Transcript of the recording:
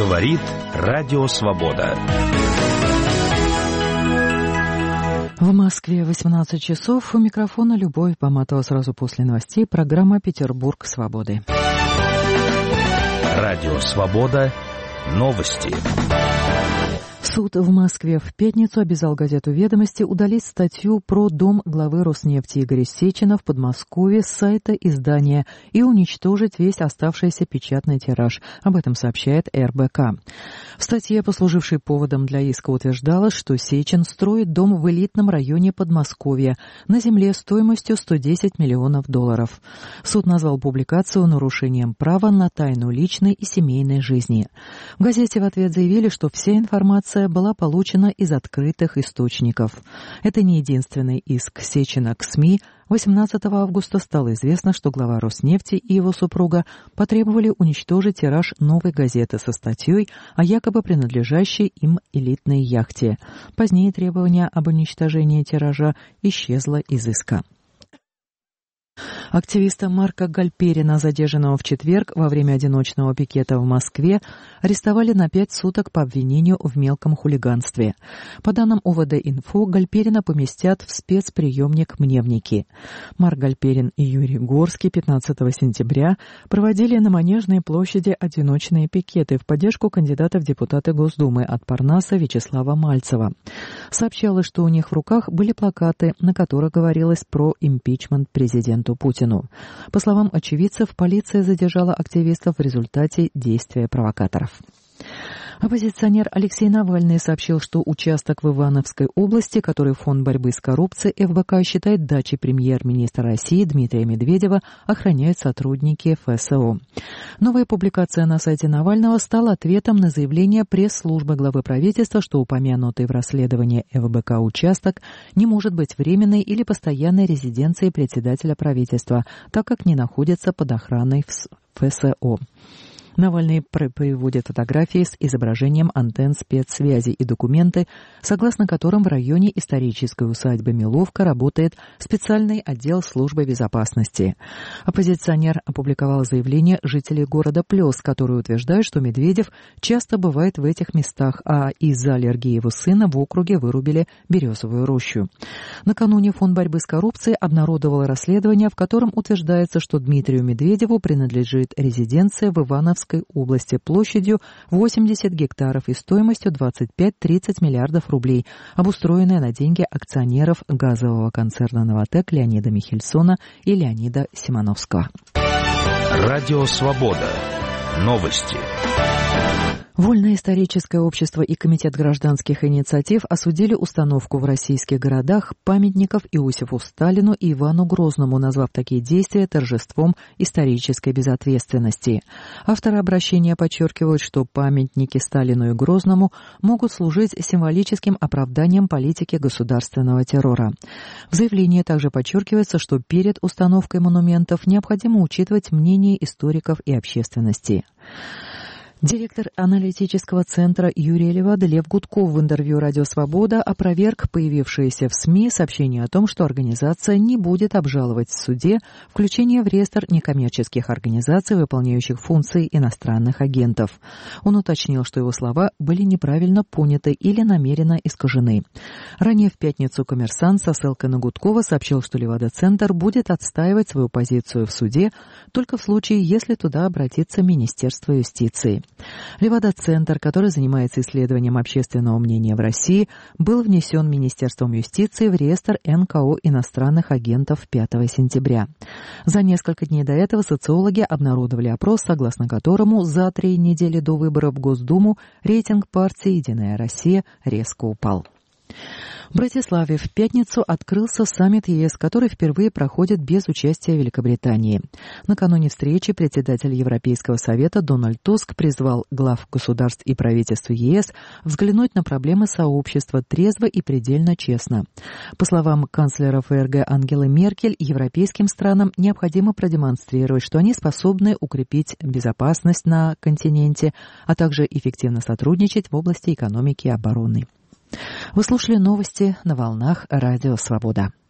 Говорит Радио Свобода. В Москве 18 часов. У микрофона Любовь Баматова. Сразу после новостей программа «Петербург свободы». Радио Свобода. Новости. Суд в Москве в пятницу обязал газету «Ведомости» удалить статью про дом главы Роснефти Игоря Сечина в Подмосковье с сайта издания и уничтожить весь оставшийся печатный тираж. Об этом сообщает РБК. В статье, послужившей поводом для иска, утверждалось, что Сечин строит дом в элитном районе Подмосковья на земле стоимостью $110 миллионов. Суд назвал публикацию нарушением права на тайну личной и семейной жизни. В газете в ответ заявили, что вся информация была получена из открытых источников. Это не единственный иск Сечина к СМИ. 18 августа стало известно, что глава Роснефти и его супруга потребовали уничтожить тираж «Новой газеты» со статьей о якобы принадлежащей им элитной яхте. Позднее требование об уничтожении тиража исчезло из иска. Активиста Марка Гальперина, задержанного в четверг во время одиночного пикета в Москве, арестовали на 5 суток по обвинению в мелком хулиганстве. По данным УВД-Инфо, Гальперина поместят в спецприемник Мневники. Марк Гальперин и Юрий Горский 15 сентября проводили на Манежной площади одиночные пикеты в поддержку кандидата в депутаты Госдумы от Парнаса Вячеслава Мальцева. Сообщалось, что у них в руках были плакаты, на которых говорилось про импичмент президенту Путину. По словам очевидцев, полиция задержала активистов в результате действия провокаторов. Оппозиционер Алексей Навальный сообщил, что участок в Ивановской области, который Фонд борьбы с коррупцией ФБК считает дачей премьер-министра России Дмитрия Медведева, охраняют сотрудники ФСО. Новая публикация на сайте Навального стала ответом на заявление пресс-службы главы правительства, что упомянутый в расследовании ФБК участок не может быть временной или постоянной резиденцией председателя правительства, так как не находится под охраной ФСО. Навальный приводит фотографии с изображением антенн спецсвязи и документы, согласно которым в районе исторической усадьбы Миловка работает специальный отдел службы безопасности. Оппозиционер опубликовал заявление жителей города Плёс, которые утверждают, что Медведев часто бывает в этих местах, а из-за аллергии его сына в округе вырубили березовую рощу. Накануне Фонд борьбы с коррупцией обнародовал расследование, в котором утверждается, что Дмитрию Медведеву принадлежит резиденция в Ивановской области площадью 80 гектаров и стоимостью 25-30 миллиардов рублей, обустроенная на деньги акционеров газового концерна «Новатэк» Леонида Михельсона и Леонида Симоновского. Радио Свобода. Новости. Вольное историческое общество и Комитет гражданских инициатив осудили установку в российских городах памятников Иосифу Сталину и Ивану Грозному, назвав такие действия торжеством исторической безответственности. Авторы обращения подчеркивают, что памятники Сталину и Грозному могут служить символическим оправданием политики государственного террора. В заявлении также подчеркивается, что перед установкой монументов необходимо учитывать мнение историков и общественности. Директор аналитического центра Юрия Левады Лев Гудков в интервью «Радио Свобода» опроверг появившееся в СМИ сообщение о том, что организация не будет обжаловать в суде включение в реестр некоммерческих организаций, выполняющих функции иностранных агентов. Он уточнил, что его слова были неправильно поняты или намеренно искажены. Ранее в пятницу «Коммерсант» со ссылкой на Гудкова сообщил, что Левада-центр будет отстаивать свою позицию в суде только в случае, если туда обратится Министерство юстиции. Левада-центр, который занимается исследованием общественного мнения в России, был внесен Министерством юстиции в реестр НКО иностранных агентов 5 сентября. За несколько дней до этого социологи обнародовали опрос, согласно которому за 3 недели до выборов в Госдуму рейтинг партии «Единая Россия» резко упал. В Братиславе в пятницу открылся саммит ЕС, который впервые проходит без участия Великобритании. Накануне встречи председатель Европейского совета Дональд Туск призвал глав государств и правительств ЕС взглянуть на проблемы сообщества трезво и предельно честно. По словам канцлера ФРГ Ангелы Меркель, европейским странам необходимо продемонстрировать, что они способны укрепить безопасность на континенте, а также эффективно сотрудничать в области экономики и обороны. Вы слушали новости на волнах Радио Свобода.